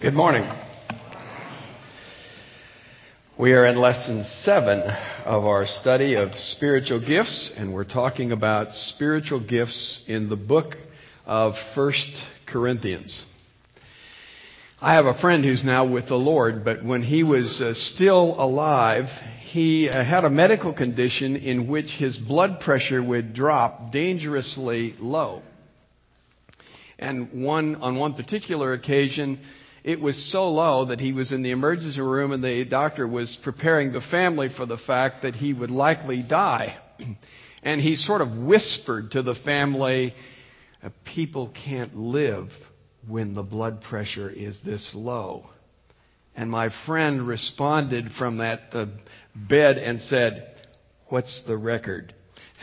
Good morning. We are in lesson 7 of our study of spiritual gifts, and we're talking about spiritual gifts in the book of 1 Corinthians. I have a friend who's now with the Lord, but when he was still alive, he had a medical condition in which his blood pressure would drop dangerously low. And on one particular occasion, it was so low that he was in the emergency room and the doctor was preparing the family for the fact that he would likely die. And he sort of whispered to the family, "People can't live when the blood pressure is this low." And my friend responded from that bed and said, "What's the record?"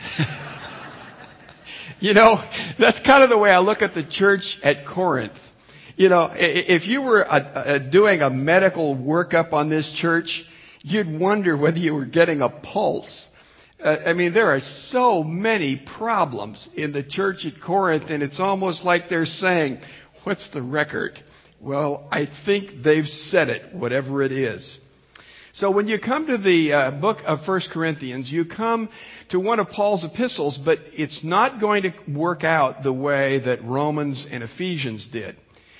You know, that's kind of the way I look at the church at Corinth. You know, if you were doing a medical workup on this church, you'd wonder whether you were getting a pulse. I mean, there are so many problems in the church at Corinth, and it's almost like they're saying, "What's the record?" Well, I think they've said it, whatever it is. So when you come to the book of 1 Corinthians, you come to one of Paul's epistles, but it's not going to work out the way that Romans and Ephesians did.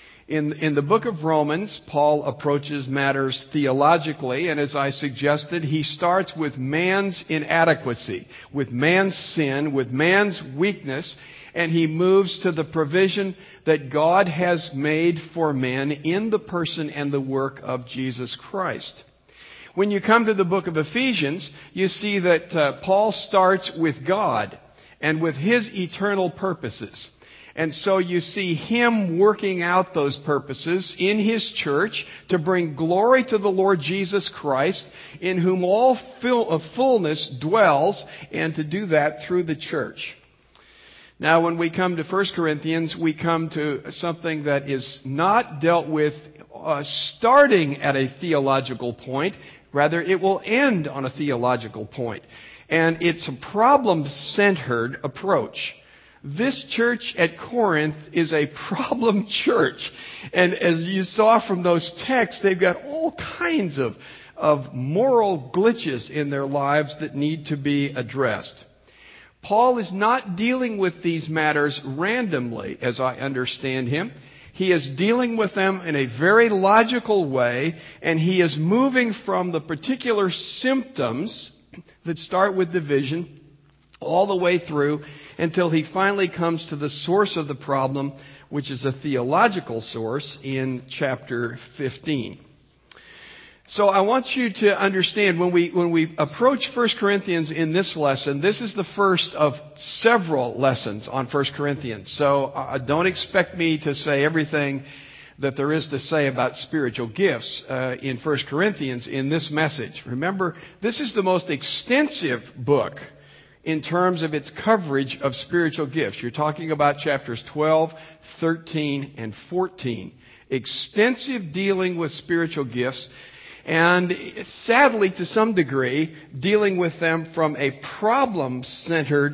In the book of Romans, Paul approaches matters theologically, and as I suggested, he starts with man's inadequacy, with man's sin, with man's weakness, and he moves to the provision that God has made for man in the person and the work of Jesus Christ. When you come to the book of Ephesians, you see that Paul starts with God and with His eternal purposes. And so you see Him working out those purposes in His church to bring glory to the Lord Jesus Christ, in whom all fullness dwells, and to do that through the church. Now, when we come to 1 Corinthians, we come to something that is not dealt with starting at a theological point. Rather, it will end on a theological point. And it's a problem-centered approach. This church at Corinth is a problem church. And as you saw from those texts, they've got all kinds of moral glitches in their lives that need to be addressed. Paul is not dealing with these matters randomly, as I understand him. He is dealing with them in a very logical way, and he is moving from the particular symptoms that start with division all the way through until he finally comes to the source of the problem, which is a theological source in chapter 15. So I want you to understand, when we approach 1 Corinthians in this lesson, this is the first of several lessons on 1 Corinthians. So don't expect me to say everything that there is to say about spiritual gifts in 1 Corinthians in this message. Remember, this is the most extensive book in terms of its coverage of spiritual gifts. You're talking about chapters 12, 13, and 14. Extensive dealing with spiritual gifts, and sadly, to some degree, dealing with them from a problem-centered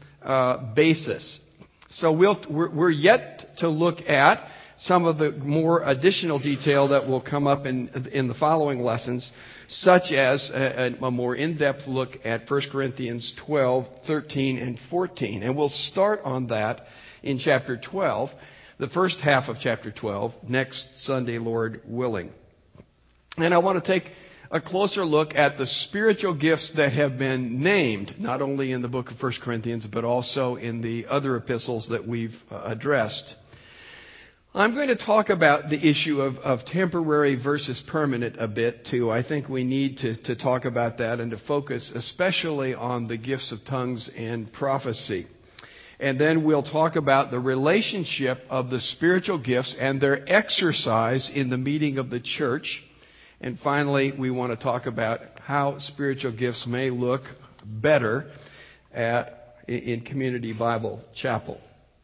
basis. So we're yet to look at some of the more additional detail that will come up in the following lessons, such as a more in-depth look at 1 Corinthians 12, 13, and 14. And we'll start on that in chapter 12, the first half of chapter 12, next Sunday, Lord willing. And I want to take a closer look at the spiritual gifts that have been named, not only in the book of 1 Corinthians, but also in the other epistles that we've addressed. I'm going to talk about the issue of temporary versus permanent a bit too. I think we need to talk about that and to focus especially on the gifts of tongues and prophecy. And then we'll talk about the relationship of the spiritual gifts and their exercise in the meeting of the church. And finally, we want to talk about how spiritual gifts may look better in Community Bible Chapel.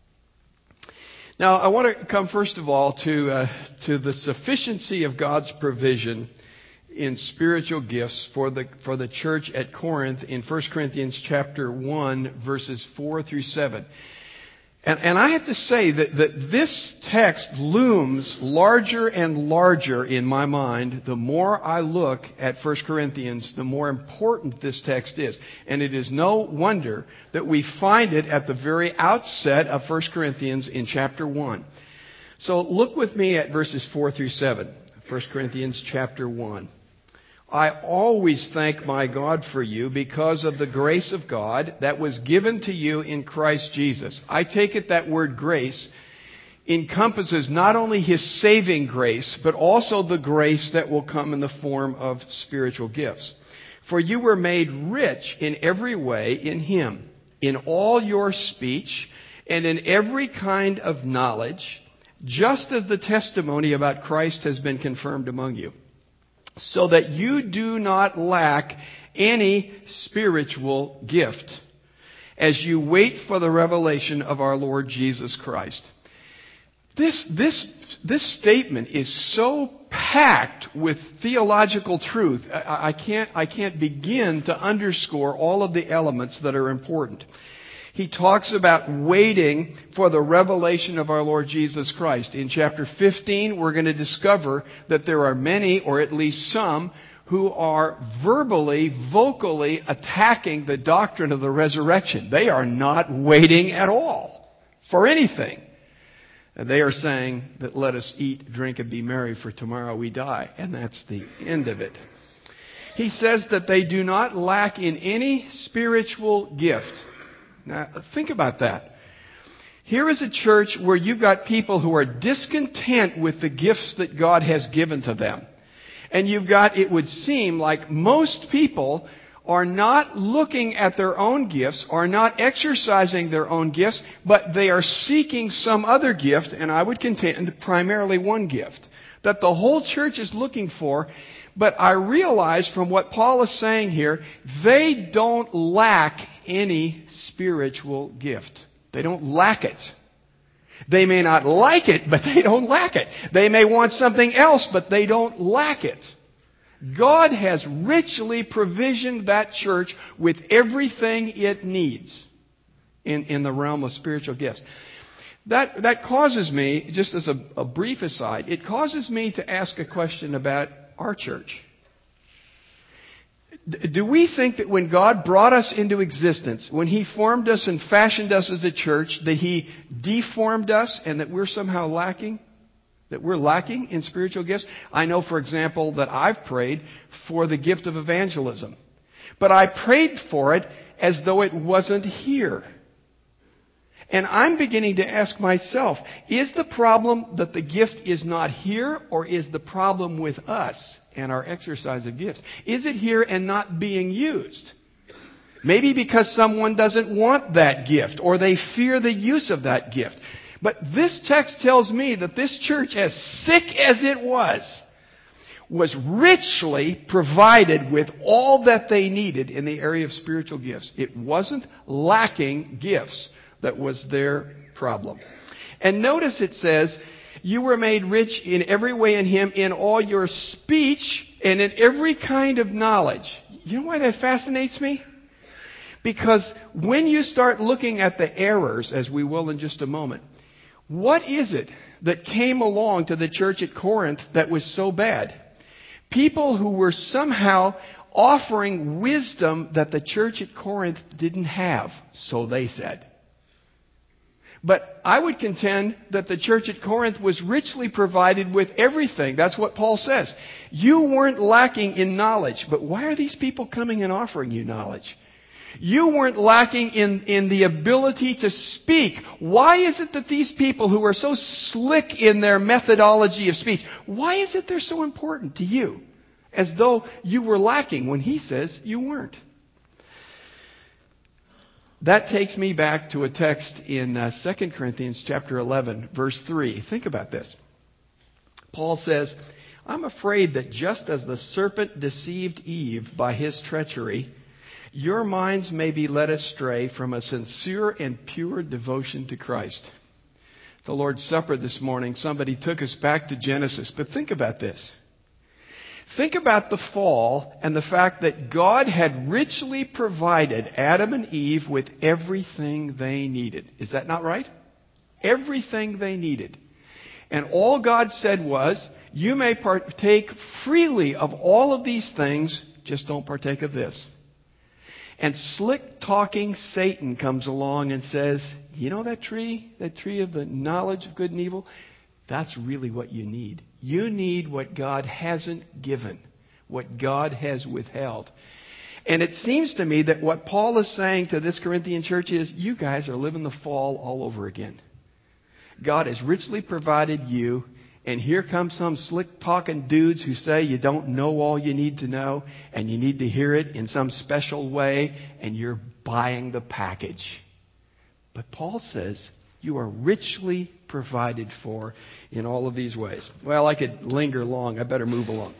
Now, I want to come first of all to the sufficiency of God's provision in spiritual gifts for the church at Corinth in 1 Corinthians chapter 1, verses 4 through 7. And I have to say that this text looms larger and larger in my mind the more I look at 1 Corinthians, the more important this text is. And it is no wonder that we find it at the very outset of 1 Corinthians in chapter 1. So look with me at verses 4 through 7. 1 Corinthians chapter 1. I always thank my God for you because of the grace of God that was given to you in Christ Jesus. I take it that word grace encompasses not only His saving grace, but also the grace that will come in the form of spiritual gifts. For you were made rich in every way in Him, in all your speech and in every kind of knowledge, just as the testimony about Christ has been confirmed among you, so that you do not lack any spiritual gift as you wait for the revelation of our Lord Jesus Christ. This statement is so packed with theological truth. I can't begin to underscore all of the elements that are important. He talks about waiting for the revelation of our Lord Jesus Christ. In chapter 15, we're going to discover that there are many, or at least some, who are vocally attacking the doctrine of the resurrection. They are not waiting at all for anything. And they are saying that let us eat, drink, and be merry, for tomorrow we die. And that's the end of it. He says that they do not lack in any spiritual gift. Now, think about that. Here is a church where you've got people who are discontent with the gifts that God has given to them. And you've got, it would seem like most people are not looking at their own gifts, are not exercising their own gifts, but they are seeking some other gift, and I would contend primarily one gift, that the whole church is looking for. But I realize from what Paul is saying here, they don't lack any spiritual gift. They don't lack it. They may not like it, but they don't lack it. They may want something else, but they don't lack it. God has richly provisioned that church with everything it needs in the realm of spiritual gifts. That causes me, just as a brief aside, it causes me to ask a question about our church. Do we think that when God brought us into existence, when He formed us and fashioned us as a church, that He deformed us and that we're somehow lacking? That we're lacking in spiritual gifts? I know, for example, that I've prayed for the gift of evangelism. But I prayed for it as though it wasn't here. And I'm beginning to ask myself, is the problem that the gift is not here, or is the problem with us and our exercise of gifts? Is it here and not being used? Maybe because someone doesn't want that gift, or they fear the use of that gift. But this text tells me that this church, as sick as it was richly provided with all that they needed in the area of spiritual gifts. It wasn't lacking gifts that was their problem. And notice it says, you were made rich in every way in Him, in all your speech and in every kind of knowledge. You know why that fascinates me? Because when you start looking at the errors, as we will in just a moment, what is it that came along to the church at Corinth that was so bad? People who were somehow offering wisdom that the church at Corinth didn't have, so they said. But I would contend that the church at Corinth was richly provided with everything. That's what Paul says. You weren't lacking in knowledge. But why are these people coming and offering you knowledge? You weren't lacking in the ability to speak. Why is it that these people who are so slick in their methodology of speech, why is it they're so important to you? As though you were lacking when he says you weren't. That takes me back to a text in 2 Corinthians chapter 11, verse 3. Think about this. Paul says, I'm afraid that just as the serpent deceived Eve by his treachery, your minds may be led astray from a sincere and pure devotion to Christ. The Lord's Supper this morning, somebody took us back to Genesis. But think about this. Think about the fall and the fact that God had richly provided Adam and Eve with everything they needed. Is that not right? everything they needed. And all God said was, you may partake freely of all of these things, just don't partake of this. And slick-talking Satan comes along and says, you know that tree of the knowledge of good and evil? That's really what you need. You need what God hasn't given, what God has withheld. And it seems to me that what Paul is saying to this Corinthian church is, you guys are living the fall all over again. God has richly provided you, and here come some slick-talking dudes who say you don't know all you need to know, and you need to hear it in some special way, and you're buying the package. But Paul says you are richly provided for in all of these ways. Well, I could linger long. I better move along.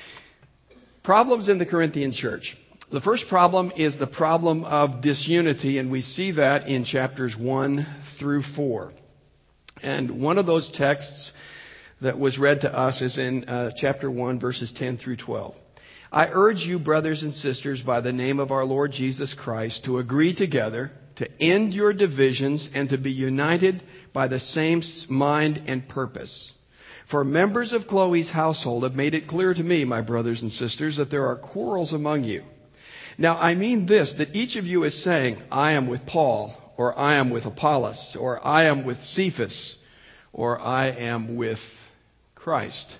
Problems in the Corinthian church. The first problem is the problem of disunity, and we see that in chapters 1 through 4. And one of those texts that was read to us is in chapter 1, verses 10 through 12. I urge you, brothers and sisters, by the name of our Lord Jesus Christ, to agree together, to end your divisions, and to be united by the same mind and purpose. For members of Chloe's household have made it clear to me, my brothers and sisters, that there are quarrels among you. Now, I mean this, that each of you is saying, I am with Paul, or I am with Apollos, or I am with Cephas, or I am with Christ.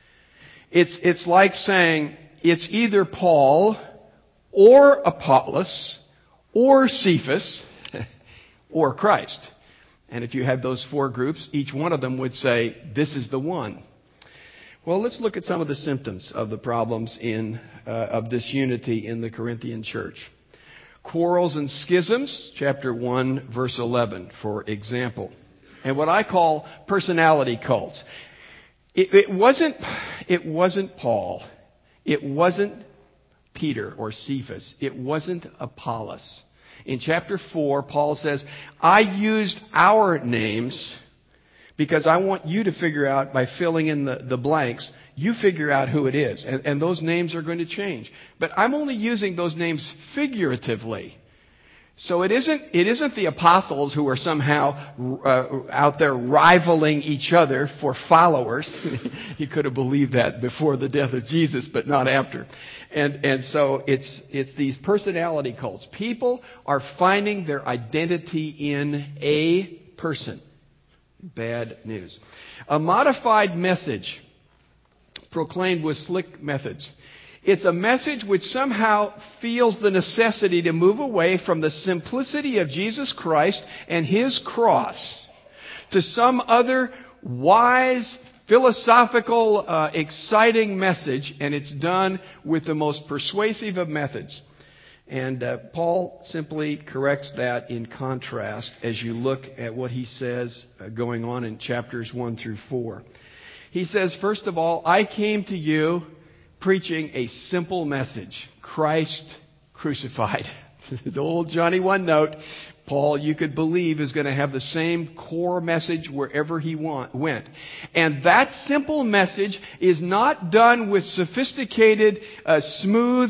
It's like saying, it's either Paul, or Apollos, or Cephas, or Christ. And if you had those four groups, each one of them would say, this is the one. Well, let's look at some of the symptoms of the problems of disunity in the Corinthian church. Quarrels and schisms, chapter 1, verse 11, for example. And what I call personality cults. It wasn't Paul. It wasn't Peter or Cephas. It wasn't Apollos. In chapter 4, Paul says, I used our names because I want you to figure out, by filling in the blanks, you figure out who it is. And those names are going to change. But I'm only using those names figuratively. So it isn't the apostles who are somehow out there rivaling each other for followers. You could have believed that before the death of Jesus, but not after. And so it's these personality cults. People are finding their identity in a person. Bad news. A modified message proclaimed with slick methods. It's a message which somehow feels the necessity to move away from the simplicity of Jesus Christ and His cross to some other wise, philosophical, exciting message, and it's done with the most persuasive of methods. And Paul simply corrects that in contrast as you look at what he says going on in chapters 1 through 4. He says, first of all, I came to you preaching a simple message, Christ crucified. The old Johnny One Note, Paul, you could believe, is going to have the same core message wherever he went. And that simple message is not done with sophisticated, smooth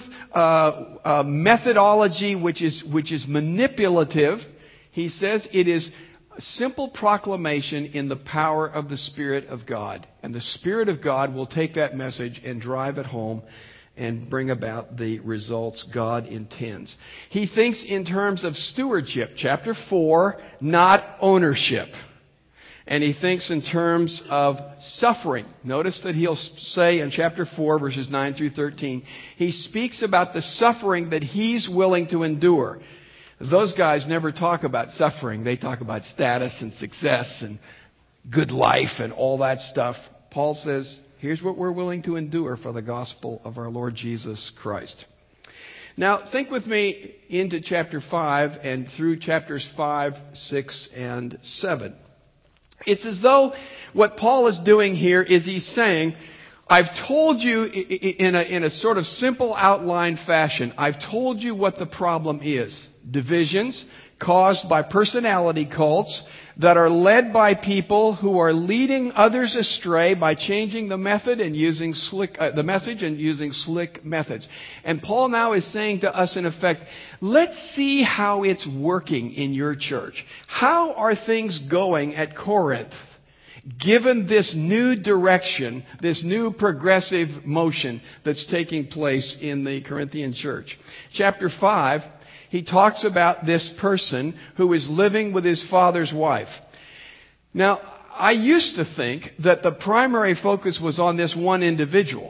methodology, which is manipulative. He says it is a simple proclamation in the power of the Spirit of God. And the Spirit of God will take that message and drive it home and bring about the results God intends. He thinks in terms of stewardship, chapter 4, not ownership. And he thinks in terms of suffering. Notice that he'll say in chapter 4, verses 9 through 13, he speaks about the suffering that he's willing to endure. Those guys never talk about suffering. They talk about status and success and good life and all that stuff. Paul says, here's what we're willing to endure for the gospel of our Lord Jesus Christ. Now, think with me into chapter 5 and through chapters 5, 6, and 7. It's as though what Paul is doing here is he's saying, I've told you in a sort of simple outline fashion, I've told you what the problem is. Divisions, caused by personality cults that are led by people who are leading others astray by changing the method and using the message and using slick methods. And Paul now is saying to us, in effect, let's see how it's working in your church. How are things going at Corinth, given this new direction, this new progressive motion that's taking place in the Corinthian church? Chapter 5, he talks about this person who is living with his father's wife. Now, I used to think that the primary focus was on this one individual.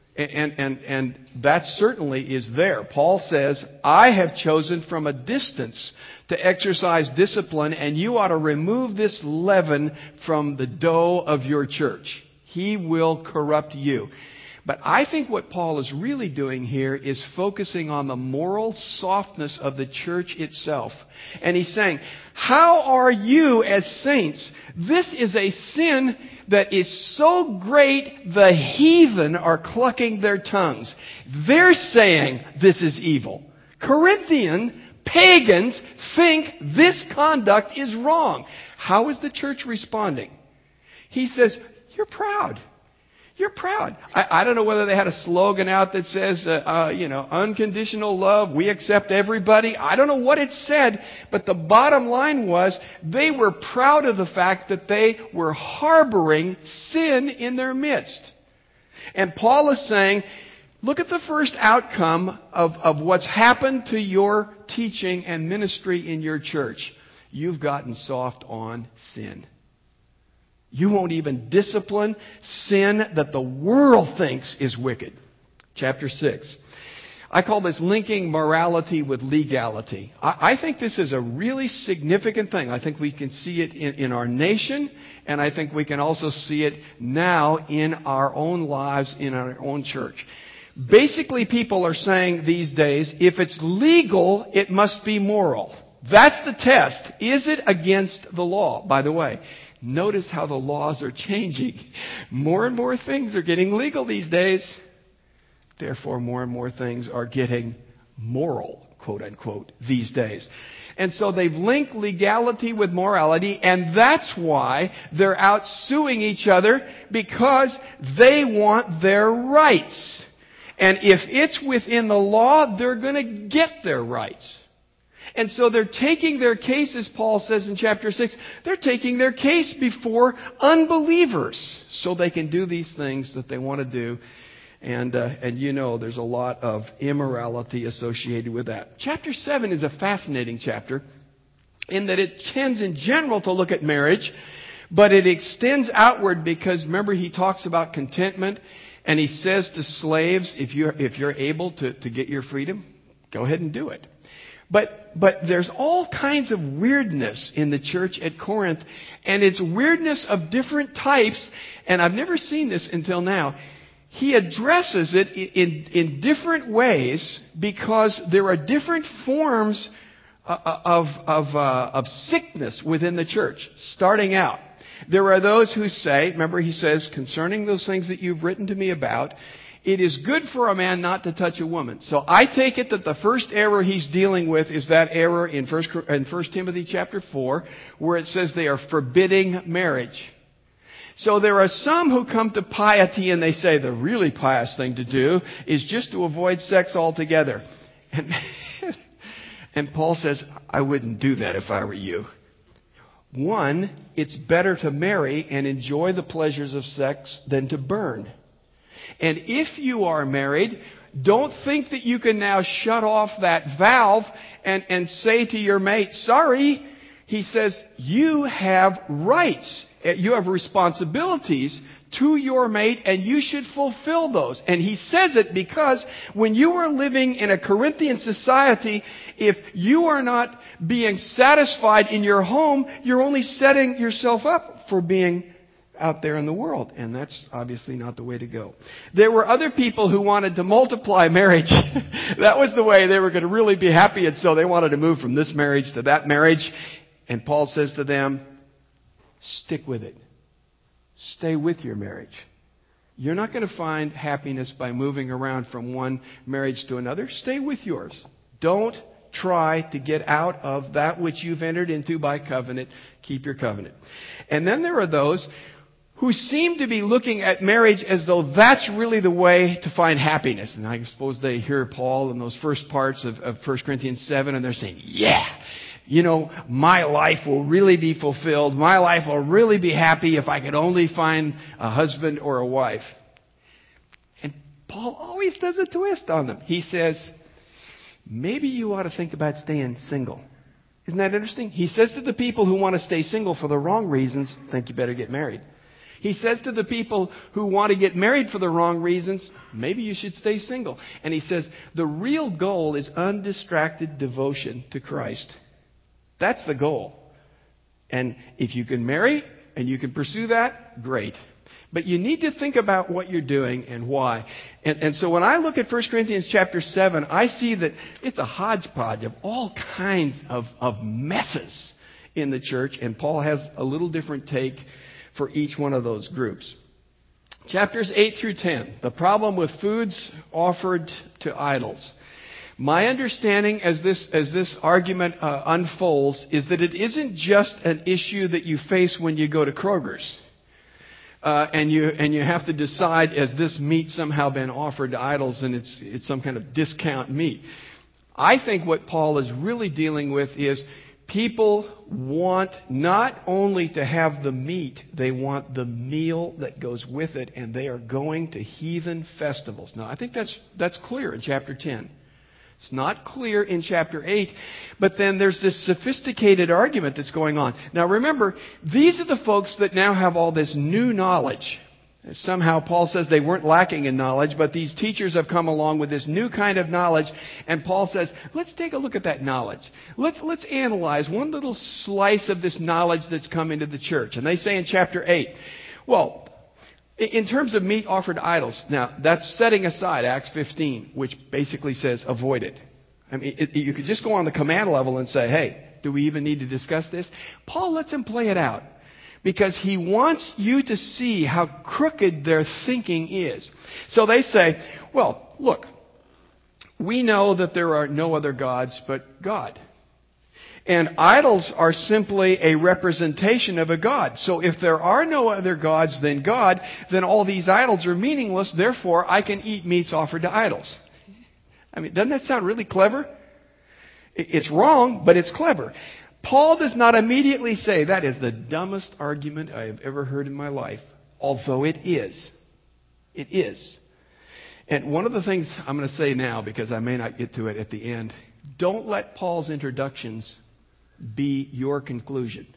And that certainly is there. Paul says, I have chosen from a distance to exercise discipline, and you ought to remove this leaven from the dough of your church. He will corrupt you. But I think what Paul is really doing here is focusing on the moral softness of the church itself. And he's saying, how are you as saints? This is a sin that is so great the heathen are clucking their tongues. They're saying this is evil. Corinthian pagans think this conduct is wrong. How is the church responding? He says, you're proud. You're proud. I don't know whether they had a slogan out that says, unconditional love, we accept everybody. I don't know what it said, but the bottom line was they were proud of the fact that they were harboring sin in their midst. And Paul is saying, look at the first outcome of what's happened to your teaching and ministry in your church. You've gotten soft on sin. You won't even discipline sin that the world thinks is wicked. Chapter 6. I call this linking morality with legality. I think this is a really significant thing. I think we can see it in our nation, and I think we can also see it now in our own lives, in our own church. Basically, people are saying these days, if it's legal, it must be moral. That's the test. Is it against the law? By the way, notice how the laws are changing. More and more things are getting legal these days. Therefore, more and more things are getting moral, quote unquote, these days. And so they've linked legality with morality, and that's why they're out suing each other, because they want their rights. And if it's within the law, they're going to get their rights. And so they're taking their case, as Paul says in chapter 6, they're taking their case before unbelievers so they can do these things that they want to do. And there's a lot of immorality associated with that. Chapter 7 is a fascinating chapter in that it tends in general to look at marriage, but it extends outward because, remember, he talks about contentment, and he says to slaves, if you're able to get your freedom, go ahead and do it. But there's all kinds of weirdness in the church at Corinth, and it's weirdness of different types, and I've never seen this until now. He addresses it in different ways because there are different forms of sickness within the church. Starting out, there are those who say, remember he says, concerning those things that you've written to me about, it is good for a man not to touch a woman. So I take it that the first error he's dealing with is that error in 1 Timothy chapter 4, where it says they are forbidding marriage. So there are some who come to piety and they say the really pious thing to do is just to avoid sex altogether. And Paul says, I wouldn't do that if I were you. One, it's better to marry and enjoy the pleasures of sex than to burn. And if you are married, don't think that you can now shut off that valve and say to your mate, sorry. He says, you have rights. You have responsibilities to your mate, and you should fulfill those. And he says it because when you are living in a Corinthian society, if you are not being satisfied in your home, you're only setting yourself up for being out there in the world. And that's obviously not the way to go. There were other people who wanted to multiply marriage. That was the way they were going to really be happy. And so they wanted to move from this marriage to that marriage. And Paul says to them, stick with it. Stay with your marriage. You're not going to find happiness by moving around from one marriage to another. Stay with yours. Don't try to get out of that which you've entered into by covenant. Keep your covenant. And then there are those who seem to be looking at marriage as though that's really the way to find happiness. And I suppose they hear Paul in those first parts of 1 Corinthians 7, and they're saying, yeah, my life will really be fulfilled. My life will really be happy if I could only find a husband or a wife. And Paul always does a twist on them. He says, maybe you ought to think about staying single. Isn't that interesting? He says to the people who want to stay single for the wrong reasons, think you better get married. He says to the people who want to get married for the wrong reasons, maybe you should stay single. And he says, the real goal is undistracted devotion to Christ. That's the goal. And if you can marry and you can pursue that, great. But you need to think about what you're doing and why. And so when I look at 1 Corinthians chapter 7, I see that it's a hodgepodge of all kinds of messes in the church. And Paul has a little different take for each one of those groups. Chapters 8 through 10, the problem with foods offered to idols. My understanding as this argument unfolds is that it isn't just an issue that you face when you go to Kroger's. And you have to decide, has this meat somehow been offered to idols and it's some kind of discount meat. I think what Paul is really dealing with is people want not only to have the meat, they want the meal that goes with it, and they are going to heathen festivals. Now, I think that's clear in chapter 10. It's not clear in chapter 8, but then there's this sophisticated argument that's going on. Now remember, these are the folks that now have all this new knowledge. Somehow Paul says they weren't lacking in knowledge, but these teachers have come along with this new kind of knowledge, and Paul says, let's take a look at that knowledge. Let's analyze one little slice of this knowledge that's come into the church. And they say in chapter 8, well, in terms of meat offered to idols, now that's setting aside Acts 15, which basically says avoid it. I mean, you could just go on the command level and say, hey, do we even need to discuss this? Paul lets them play it out because he wants you to see how crooked their thinking is. So they say, well, look, we know that there are no other gods but God. And idols are simply a representation of a god. So if there are no other gods than God, then all these idols are meaningless. Therefore, I can eat meats offered to idols. I mean, doesn't that sound really clever? It's wrong, but it's clever. Paul does not immediately say, that is the dumbest argument I have ever heard in my life. Although it is. It is. And one of the things I'm going to say now, because I may not get to it at the end, don't let Paul's introductions be your conclusion.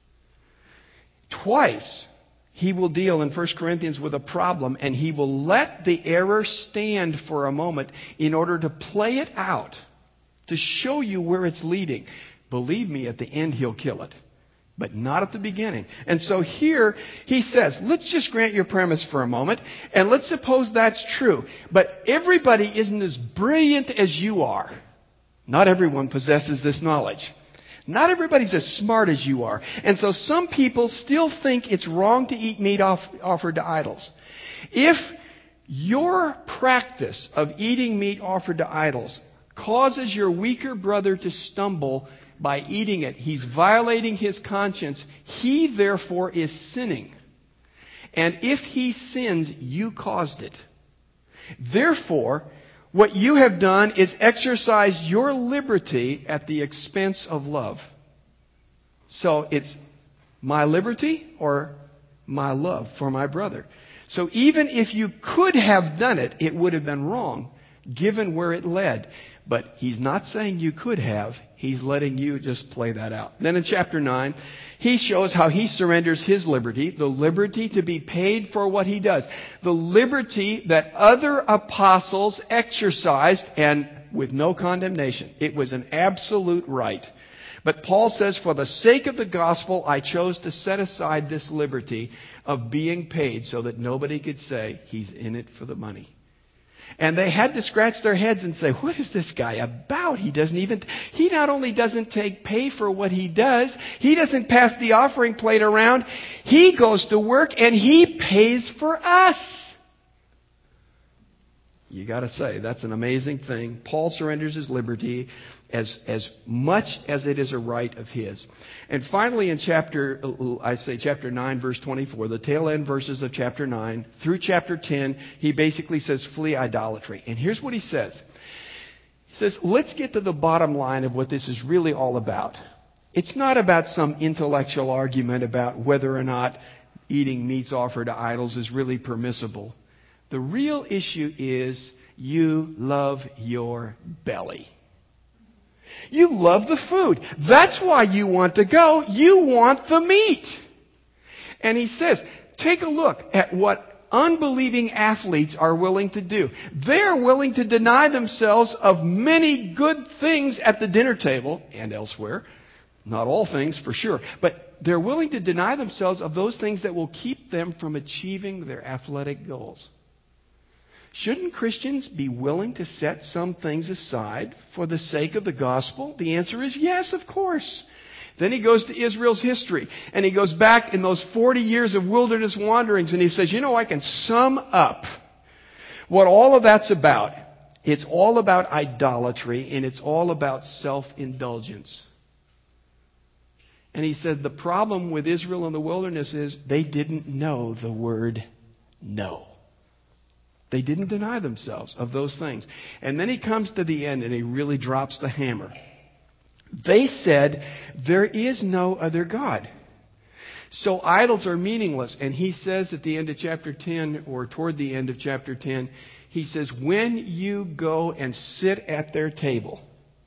Twice, he will deal in 1 Corinthians with a problem, and he will let the error stand for a moment in order to play it out, to show you where it's leading. Believe me, at the end he'll kill it, but not at the beginning. And so here he says, let's just grant your premise for a moment, and let's suppose that's true. But everybody isn't as brilliant as you are. Not everyone possesses this knowledge. Not everybody's as smart as you are. And so some people still think it's wrong to eat meat offered to idols. If your practice of eating meat offered to idols causes your weaker brother to stumble by eating it, he's violating his conscience. He, therefore, is sinning. And if he sins, you caused it. Therefore, what you have done is exercise your liberty at the expense of love. So it's my liberty or my love for my brother. So even if you could have done it, it would have been wrong, given where it led. But he's not saying you could have. He's letting you just play that out. Then in chapter 9, he shows how he surrenders his liberty, the liberty to be paid for what he does, the liberty that other apostles exercised, and with no condemnation. It was an absolute right. But Paul says, for the sake of the gospel, I chose to set aside this liberty of being paid so that nobody could say he's in it for the money. And they had to scratch their heads and say, what is this guy about? He not only doesn't take pay for what he does, he doesn't pass the offering plate around. He goes to work and he pays for us. You got to say, that's an amazing thing. Paul surrenders his liberty as much as it is a right of his. And finally in chapter 9, verse 24, the tail end verses of chapter 9 through chapter 10, he basically says, flee idolatry. And here's what he says. He says, let's get to the bottom line of what this is really all about. It's not about some intellectual argument about whether or not eating meats offered to idols is really permissible. The real issue is you love your belly. You love the food. That's why you want to go. You want the meat. And he says, take a look at what unbelieving athletes are willing to do. They're willing to deny themselves of many good things at the dinner table and elsewhere. Not all things, for sure. But they're willing to deny themselves of those things that will keep them from achieving their athletic goals. Shouldn't Christians be willing to set some things aside for the sake of the gospel? The answer is yes, of course. Then he goes to Israel's history, and he goes back in those 40 years of wilderness wanderings, and he says, I can sum up what all of that's about. It's all about idolatry, and it's all about self-indulgence. And he said the problem with Israel in the wilderness is they didn't know the word no. They didn't deny themselves of those things. And then he comes to the end and he really drops the hammer. They said, there is no other God. So idols are meaningless. And he says at the end of chapter 10, or toward the end of chapter 10, he says, when you go and sit at their table,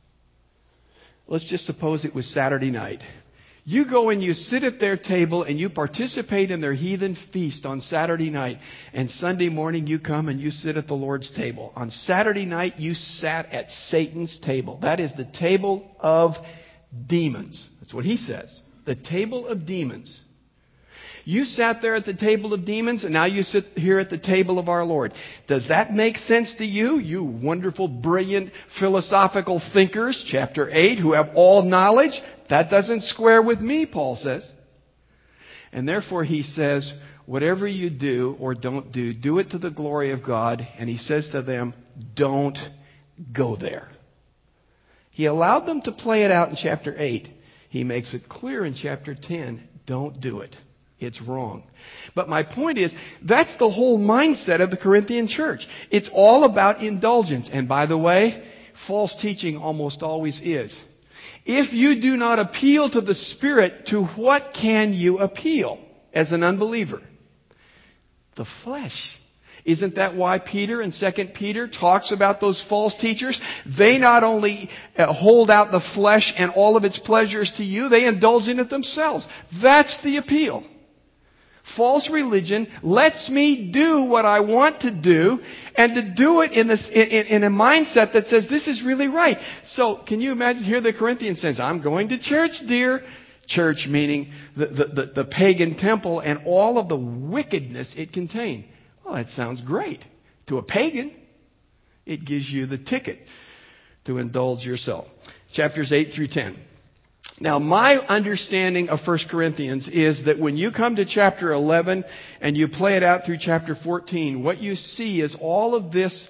let's just suppose it was Saturday night. You go and you sit at their table and you participate in their heathen feast on Saturday night. And Sunday morning you come and you sit at the Lord's table. On Saturday night you sat at Satan's table. That is the table of demons. That's what he says. The table of demons. You sat there at the table of demons and now you sit here at the table of our Lord. Does that make sense to you? You wonderful, brilliant, philosophical thinkers, chapter 8, who have all knowledge? That doesn't square with me, Paul says. And therefore he says, whatever you do or don't do, do it to the glory of God. And he says to them, don't go there. He allowed them to play it out in chapter 8. He makes it clear in chapter 10, don't do it. It's wrong. But my point is, that's the whole mindset of the Corinthian church. It's all about indulgence. And by the way, false teaching almost always is. If you do not appeal to the Spirit, to what can you appeal as an unbeliever? The flesh. Isn't that why Peter in 2 Peter talks about those false teachers? They not only hold out the flesh and all of its pleasures to you, they indulge in it themselves. That's the appeal. False religion lets me do what I want to do, and to do it in a mindset that says this is really right. So can you imagine here the Corinthians says, I'm going to church, dear. Church meaning the pagan temple and all of the wickedness it contained. Well, that sounds great. To a pagan, it gives you the ticket to indulge yourself. Chapters 8 through 10. Now, my understanding of 1 Corinthians is that when you come to chapter 11 and you play it out through chapter 14, what you see is all of this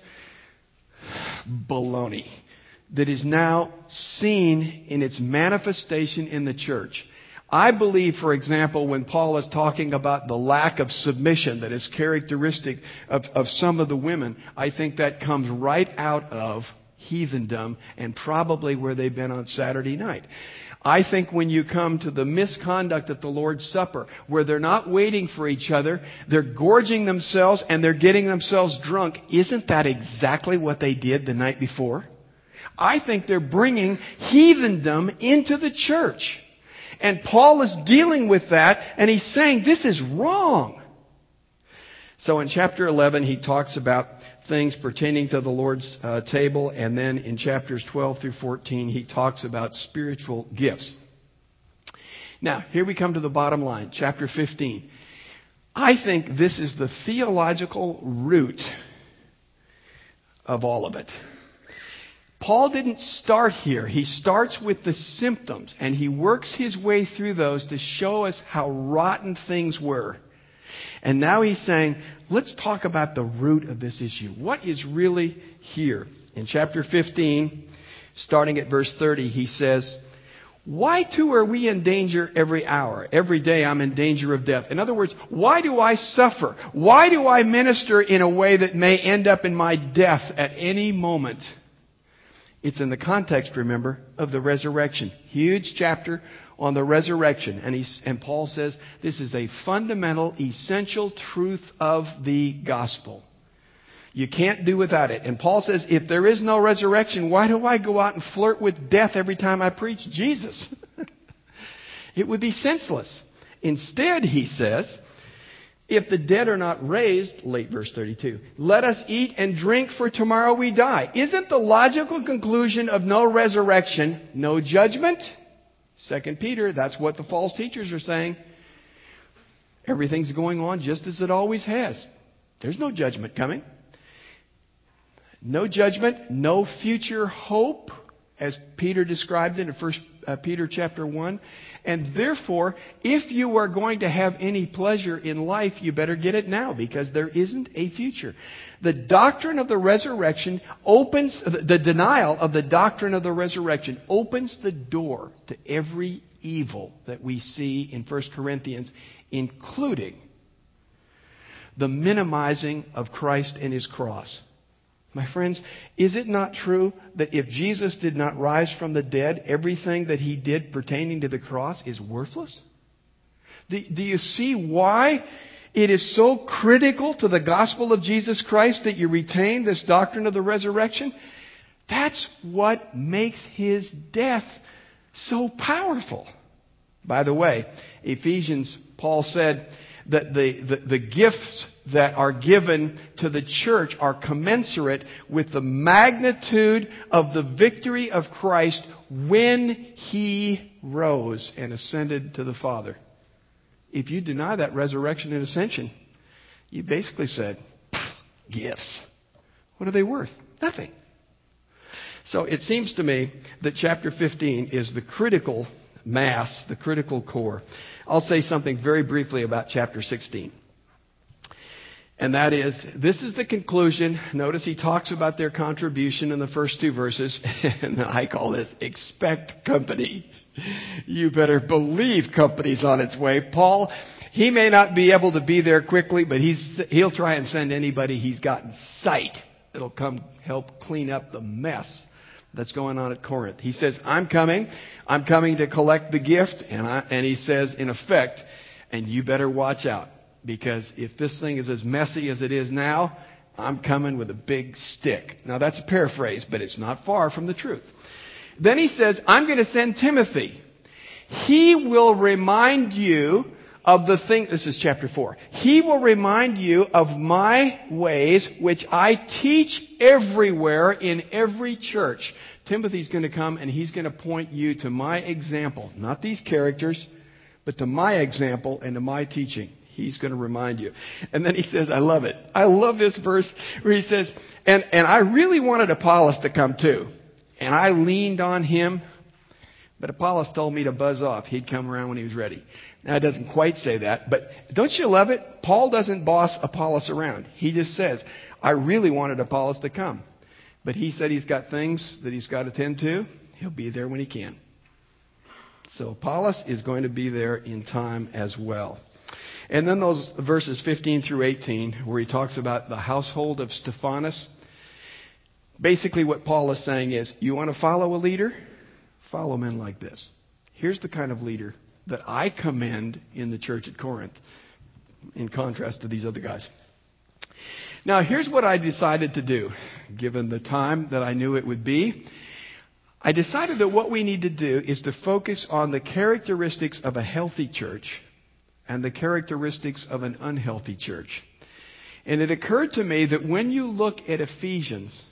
baloney that is now seen in its manifestation in the church. I believe, for example, when Paul is talking about the lack of submission that is characteristic of some of the women, I think that comes right out of heathendom and probably where they've been on Saturday night. I think when you come to the misconduct at the Lord's Supper, where they're not waiting for each other, they're gorging themselves and they're getting themselves drunk, isn't that exactly what they did the night before? I think they're bringing heathendom into the church. And Paul is dealing with that, and he's saying this is wrong. So in chapter 11, he talks about things pertaining to the Lord's table. And then in chapters 12 through 14, he talks about spiritual gifts. Now, here we come to the bottom line. Chapter 15. I think this is the theological root of all of it. Paul didn't start here. He starts with the symptoms, and he works his way through those to show us how rotten things were. And now he's saying, let's talk about the root of this issue. What is really here? In chapter 15, starting at verse 30, he says, why too are we in danger every hour? Every day I'm in danger of death. In other words, why do I suffer? Why do I minister in a way that may end up in my death at any moment? It's in the context, remember, of the resurrection. Huge chapter on the resurrection. And Paul says this is a fundamental, essential truth of the gospel. You can't do without it. And Paul says, if there is no resurrection, why do I go out and flirt with death every time I preach Jesus? It would be senseless. Instead, he says, if the dead are not raised, late verse 32, let us eat and drink, for tomorrow we die. Isn't the logical conclusion of no resurrection no judgment? 2 Peter, that's what the false teachers are saying. Everything's going on just as it always has. There's no judgment coming. No judgment, no future hope, as Peter described it in 1 Peter chapter 1. And therefore, if you are going to have any pleasure in life, you better get it now, because there isn't a future. The doctrine of the resurrection the denial of the doctrine of the resurrection opens the door to every evil that we see in 1 Corinthians, including the minimizing of Christ and His cross. My friends, is it not true that if Jesus did not rise from the dead, everything that He did pertaining to the cross is worthless? Do you see why it is so critical to the gospel of Jesus Christ that you retain this doctrine of the resurrection? That's what makes His death so powerful. By the way, Ephesians, Paul said that the gifts that are given to the church are commensurate with the magnitude of the victory of Christ when He rose and ascended to the Father. If you deny that resurrection and ascension, you basically said, gifts. What are they worth? Nothing. So it seems to me that chapter 15 is the critical mass, the critical core. I'll say something very briefly about chapter 16. And that is, this is the conclusion. Notice he talks about their contribution in the first two verses. And I call this expect company. You better believe company's on its way. Paul, he may not be able to be there quickly, but he'll try and send anybody he's got in sight that'll come help clean up the mess that's going on at Corinth. He says, I'm coming to collect the gift. And he says, in effect, and you better watch out. Because if this thing is as messy as it is now, I'm coming with a big stick. Now that's a paraphrase, but it's not far from the truth. Then he says, I'm going to send Timothy. He will remind you of the thing. This is chapter 4. He will remind you of my ways, which I teach everywhere in every church. Timothy's going to come and he's going to point you to my example. Not these characters, but to my example and to my teaching. He's going to remind you. And then he says, I love it. I love this verse where he says, and I really wanted Apollos to come too. And I leaned on him, but Apollos told me to buzz off. He'd come around when he was ready. Now, it doesn't quite say that, but don't you love it? Paul doesn't boss Apollos around. He just says, I really wanted Apollos to come. But he said he's got things that he's got to tend to. He'll be there when he can. So Apollos is going to be there in time as well. And then those verses 15 through 18, where he talks about the household of Stephanas. Basically what Paul is saying is, you want to follow a leader? Follow men like this. Here's the kind of leader that I commend in the church at Corinth, in contrast to these other guys. Now, here's what I decided to do, given the time that I knew it would be. I decided that what we need to do is to focus on the characteristics of a healthy church and the characteristics of an unhealthy church. And it occurred to me that when you look at Ephesians,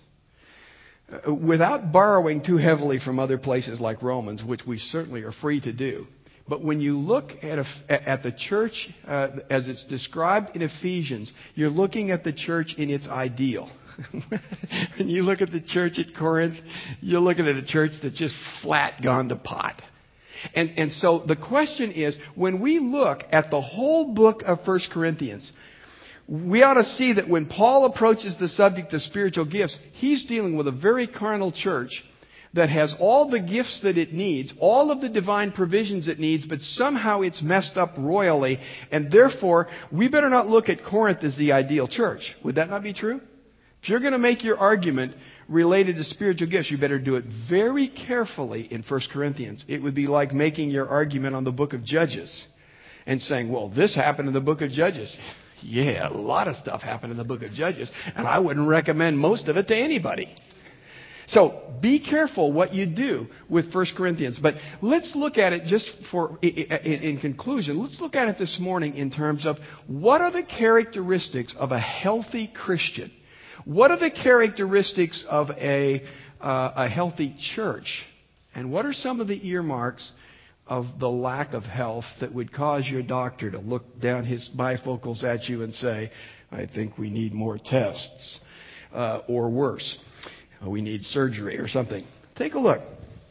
without borrowing too heavily from other places like Romans, which we certainly are free to do, but when you look at the church as it's described in Ephesians, you're looking at the church in its ideal. When you look at the church at Corinth, you're looking at a church that's just flat gone to pot. And so the question is, when we look at the whole book of 1 Corinthians, we ought to see that when Paul approaches the subject of spiritual gifts, he's dealing with a very carnal church that has all the gifts that it needs, all of the divine provisions it needs, but somehow it's messed up royally, and therefore we better not look at Corinth as the ideal church. Would that not be true? If you're going to make your argument related to spiritual gifts, you better do it very carefully in 1 Corinthians. It would be like making your argument on the book of Judges and saying, well, this happened in the book of Judges. Yeah, a lot of stuff happened in the book of Judges, and I wouldn't recommend most of it to anybody. So be careful what you do with 1 Corinthians. But let's look at it just in conclusion. Let's look at it this morning in terms of what are the characteristics of a healthy Christian? What are the characteristics of a healthy church? And what are some of the earmarks of the lack of health that would cause your doctor to look down his bifocals at you and say, I think we need more tests, or worse, we need surgery or something? Take a look.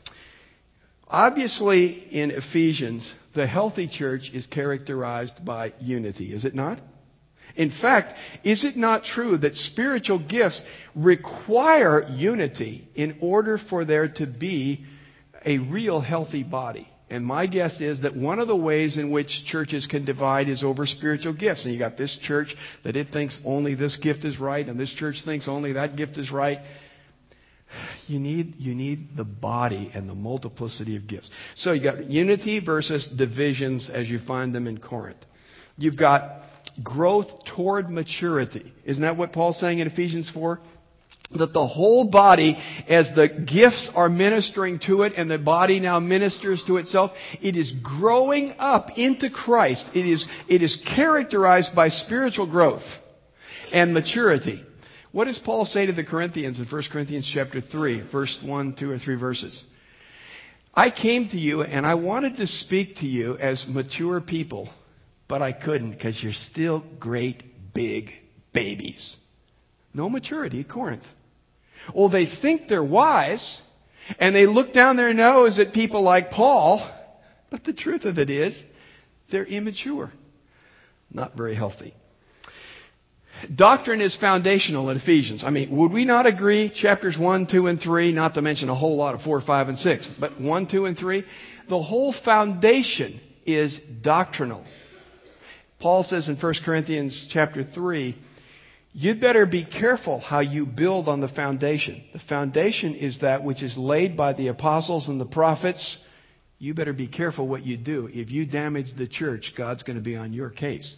Obviously, in Ephesians, the healthy church is characterized by unity, is it not? In fact, is it not true that spiritual gifts require unity in order for there to be a real healthy body? And my guess is that one of the ways in which churches can divide is over spiritual gifts. And you got this church that it thinks only this gift is right, and this church thinks only that gift is right. You need the body and the multiplicity of gifts. So you got unity versus divisions as you find them in Corinth. You've got growth toward maturity. Isn't that what Paul's saying in Ephesians 4? That the whole body, as the gifts are ministering to it and the body now ministers to itself, it is growing up into Christ. It is characterized by spiritual growth and maturity. What does Paul say to the Corinthians in 1 Corinthians chapter 3, verse 1, 2, or 3 verses? I came to you and I wanted to speak to you as mature people, but I couldn't because you're still great big babies. No maturity at Corinth. Well, they think they're wise, and they look down their nose at people like Paul, but the truth of it is, they're immature. Not very healthy. Doctrine is foundational in Ephesians. I mean, would we not agree? Chapters 1, 2, and 3, not to mention a whole lot of 4, 5, and 6, but 1, 2, and 3, the whole foundation is doctrinal. Paul says in 1 Corinthians chapter 3, you'd better be careful how you build on the foundation. The foundation is that which is laid by the apostles and the prophets. You better be careful what you do. If you damage the church, God's going to be on your case.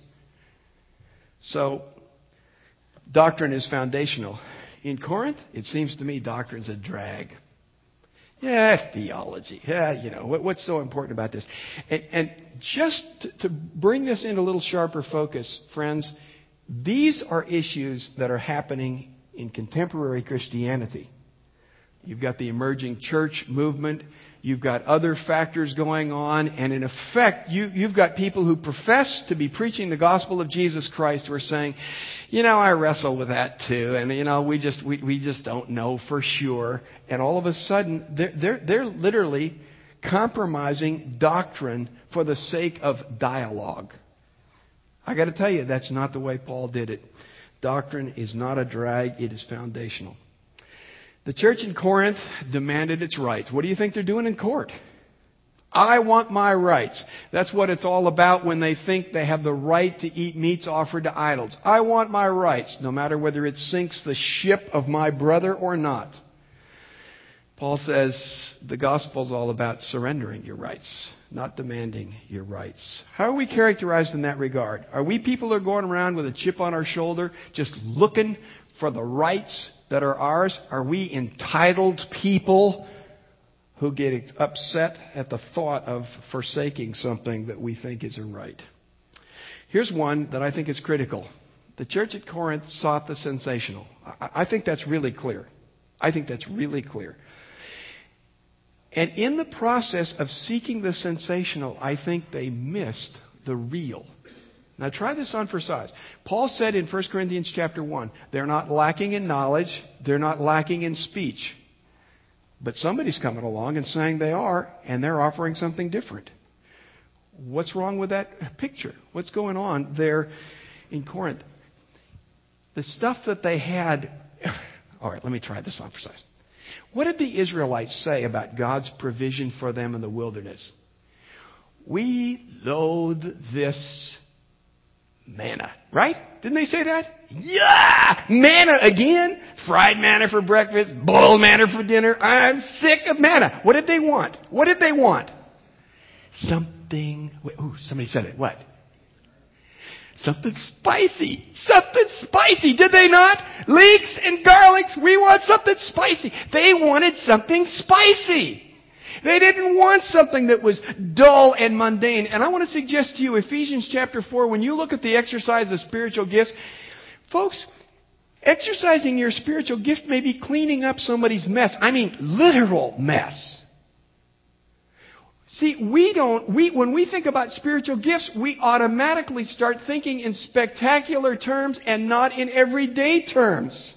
So, doctrine is foundational. In Corinth, it seems to me doctrine's a drag. Yeah, theology. Yeah, what's so important about this? And just to bring this into a little sharper focus, friends, these are issues that are happening in contemporary Christianity. You've got the emerging church movement. You've got other factors going on. And in effect, you've got people who profess to be preaching the gospel of Jesus Christ who are saying, I wrestle with that too. And, we just don't know for sure. And all of a sudden, they're literally compromising doctrine for the sake of dialogue. I got to tell you, that's not the way Paul did it. Doctrine is not a drag. It is foundational. The church in Corinth demanded its rights. What do you think they're doing in court? I want my rights. That's what it's all about when they think they have the right to eat meats offered to idols. I want my rights, no matter whether it sinks the ship of my brother or not. Paul says the gospel's all about surrendering your rights, not demanding your rights. How are we characterized in that regard? Are we people who are going around with a chip on our shoulder, just looking for the rights that are ours? Are we entitled people who get upset at the thought of forsaking something that we think is a right? Here's one that I think is critical. The church at Corinth sought the sensational. I think that's really clear. And in the process of seeking the sensational, I think they missed the real. Now try this on for size. Paul said in 1 Corinthians chapter 1, they're not lacking in knowledge, they're not lacking in speech, But somebody's coming along and saying they are, and they're offering something different. What's wrong with that picture? What's going on there in Corinth? The stuff that they had... All right, let me try this on for size. What did the Israelites say about God's provision for them in the wilderness? We loathe this manna. Right? Didn't they say that? Yeah! Manna again? Fried manna for breakfast, boiled manna for dinner. I'm sick of manna. What did they want? What did they want? Something... Ooh, somebody said it. What? Something spicy. Something spicy. Did they not? Leeks and garlics. We want something spicy. They wanted something spicy. They didn't want something that was dull and mundane. And I want to suggest to you, Ephesians chapter 4, when you look at the exercise of spiritual gifts, folks, exercising your spiritual gift may be cleaning up somebody's mess. I mean, literal mess. See, when we think about spiritual gifts, we automatically start thinking in spectacular terms and not in everyday terms.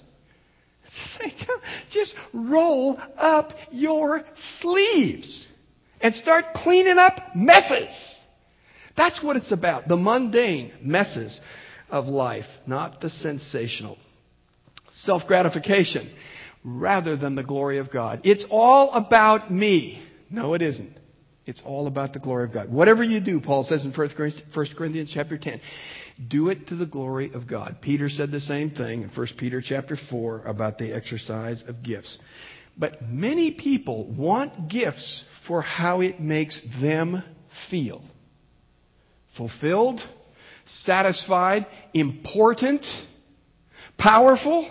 Just roll up your sleeves and start cleaning up messes. That's what it's about. The mundane messes of life, not the sensational. Self-gratification rather than the glory of God. It's all about me. No, it isn't. It's all about the glory of God. Whatever you do, Paul says in 1 Corinthians chapter 10, do it to the glory of God. Peter said the same thing in 1 Peter chapter 4 about the exercise of gifts. But many people want gifts for how it makes them feel. Fulfilled, satisfied, important, powerful.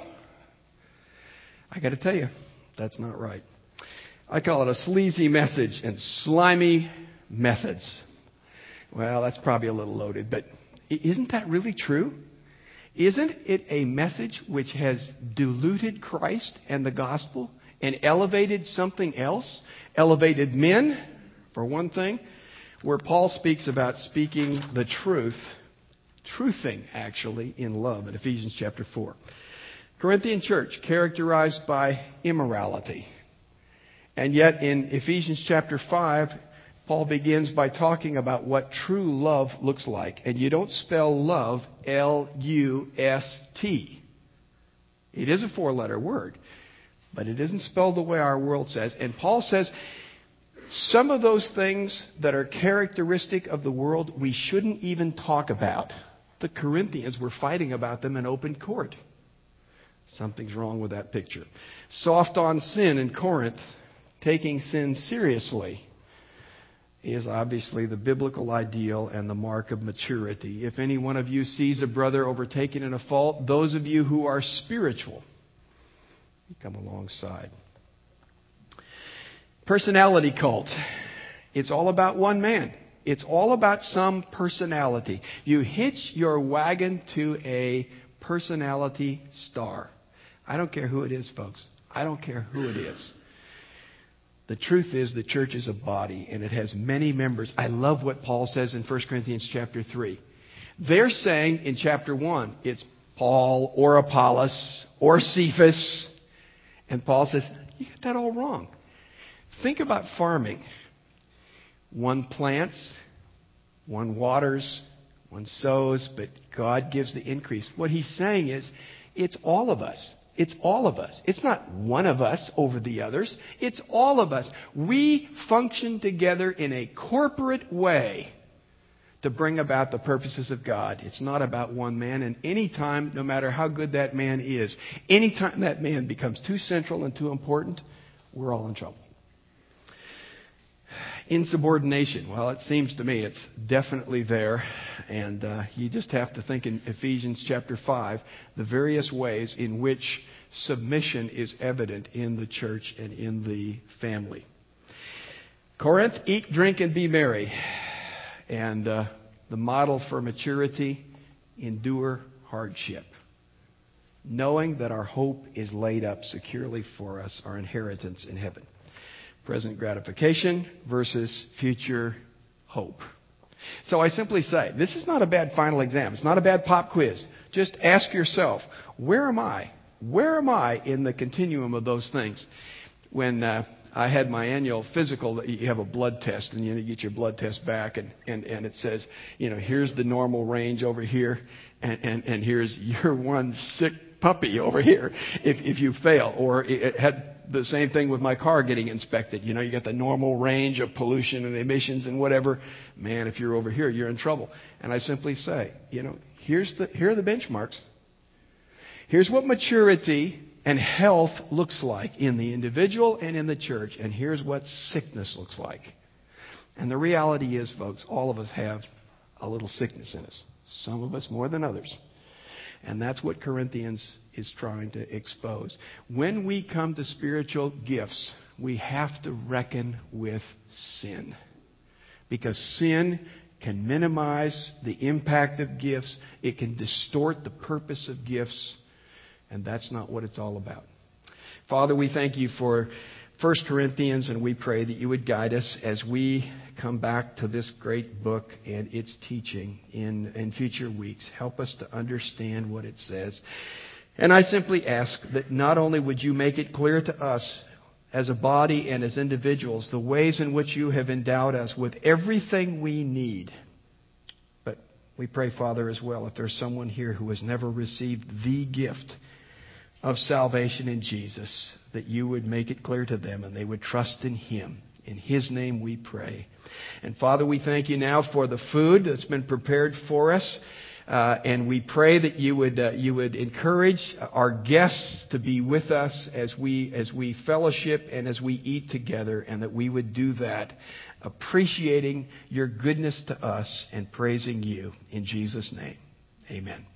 I got to tell you, that's not right. I call it a sleazy message and slimy methods. Well, that's probably a little loaded, but isn't that really true? Isn't it a message which has diluted Christ and the gospel and elevated something else? Elevated men, for one thing, where Paul speaks about speaking the truth, truthing actually, in love in Ephesians chapter 4. Corinthian church characterized by immorality. And yet in Ephesians chapter 5, Paul begins by talking about what true love looks like. And you don't spell love L-U-S-T. It is a four-letter word, but it isn't spelled the way our world says. And Paul says some of those things that are characteristic of the world we shouldn't even talk about. The Corinthians were fighting about them in open court. Something's wrong with that picture. Soft on sin in Corinth. Taking sin seriously is obviously the biblical ideal and the mark of maturity. If any one of you sees a brother overtaken in a fault, those of you who are spiritual, you come alongside. Personality cult. It's all about one man. It's all about some personality. You hitch your wagon to a personality star. I don't care who it is, folks. I don't care who it is. The truth is the church is a body and it has many members. I love what Paul says in 1 Corinthians chapter 3. They're saying in chapter 1, it's Paul or Apollos or Cephas. And Paul says, you get that all wrong. Think about farming. One plants, one waters, one sows, but God gives the increase. What he's saying is, it's all of us. It's all of us. It's not one of us over the others. It's all of us. We function together in a corporate way to bring about the purposes of God. It's not about one man. And any time, no matter how good that man is, any time that man becomes too central and too important, we're all in trouble. Insubordination. Well, it seems to me it's definitely there. And you just have to think in Ephesians chapter 5, the various ways in which submission is evident in the church and in the family. Corinth, eat, drink, and be merry. And the model for maturity, endure hardship. Knowing that our hope is laid up securely for us, our inheritance in heaven. Present gratification versus future hope. So I simply say, this is not a bad final exam. It's not a bad pop quiz. Just ask yourself, where am I? Where am I in the continuum of those things? When I had my annual physical. You have a blood test, and you get your blood test back, and it says, here's the normal range over here, and here's your one sick puppy over here if you fail. Or it had the same thing with my car getting inspected. You got the normal range of pollution and emissions and whatever. Man, if you're over here, you're in trouble. And I simply say, here are the benchmarks. Here's what maturity and health looks like in the individual and in the church. And here's what sickness looks like. And the reality is, folks, all of us have a little sickness in us. Some of us more than others. And that's what Corinthians is trying to expose. When we come to spiritual gifts, we have to reckon with sin. Because sin can minimize the impact of gifts. It can distort the purpose of gifts. And that's not what it's all about. Father, we thank you for 1 Corinthians, and we pray that you would guide us as we come back to this great book and its teaching in future weeks. Help us to understand what it says. And I simply ask that not only would you make it clear to us as a body and as individuals the ways in which you have endowed us with everything we need, but we pray, Father, as well, if there's someone here who has never received the gift of salvation in Jesus, that you would make it clear to them and they would trust in Him. In His name we pray. And Father, we thank you now for the food that's been prepared for us. And we pray that you would encourage our guests to be with us as we fellowship and as we eat together, and that we would do that appreciating your goodness to us and praising you in Jesus' name. Amen.